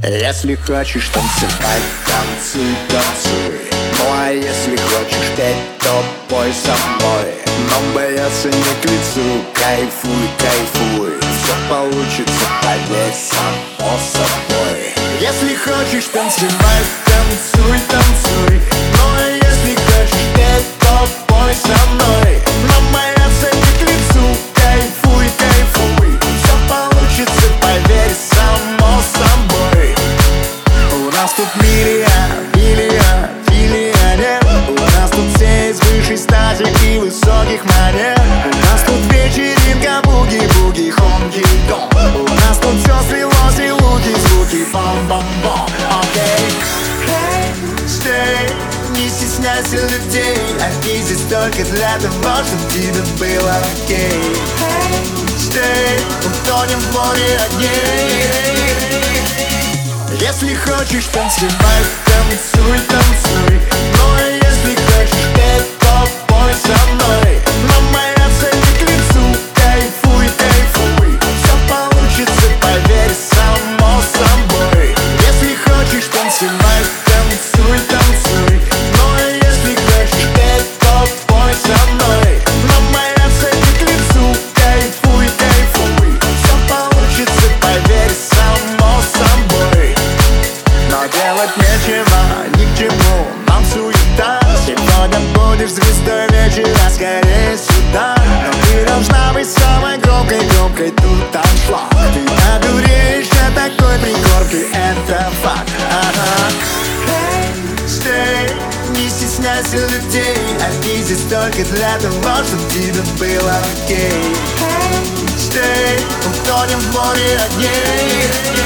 Если хочешь танцевать, танцуй, танцуй. Ну а если хочешь петь, то пой со мной. Но бояться не к лицу, кайфуй, кайфуй. Все получится, поверь, само собой. Если хочешь танцевать, танцуй, танцуй. Ну а если хочешь петь, то пой со мной. Но бояться не к лицу, кайфуй, кайфуй. Все получится, поверь, само собой. У нас тут миллионер. У нас тут все из высшей стати и высоких манер. У нас тут вечеринка, буги-буги, хонки-донк. У нас тут все слилось и луки, звуки, бом-бом-бом. Окей. Hey, stay, не стесняйся людей. Они здесь только для того, чтобы тебе было окей. Hey, stay, утонем в море огней. Если хочешь танцевать, танцуй, танцуй. Ну а если хочешь петь, то пой со мной. Но бояться не к лицу, кайфуй, кайфуй. Все получится, поверь, само собой. Если хочешь танцевать, танцуй, танцуй. Ну а если хочешь петь, то пой со мной. Но бояться не к лицу, кайфуй, кайфуй. Все получится, поверь, само собой. Но делать нечего, ни к чему нам суета. Сегодня будешь звездой вечера, скорее сюда. Но ты должна быть самой громкой тут аншлаг. Ты одуреешь от такой пригорки, это факт. Ага. Hey, stay, не стесняйся людей. Они здесь только для того, чтобы тебе было окей. Hey, stay, утонем в море огней.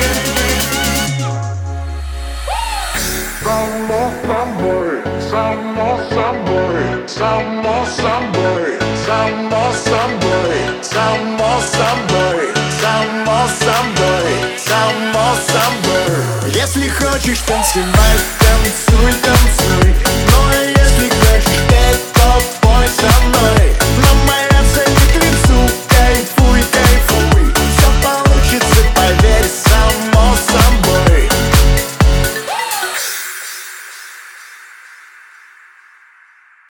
Само собой, само собой, само собой, само собой, само собой, само собой, само собой. Если хочешь танцевать, танцуй, танцуй.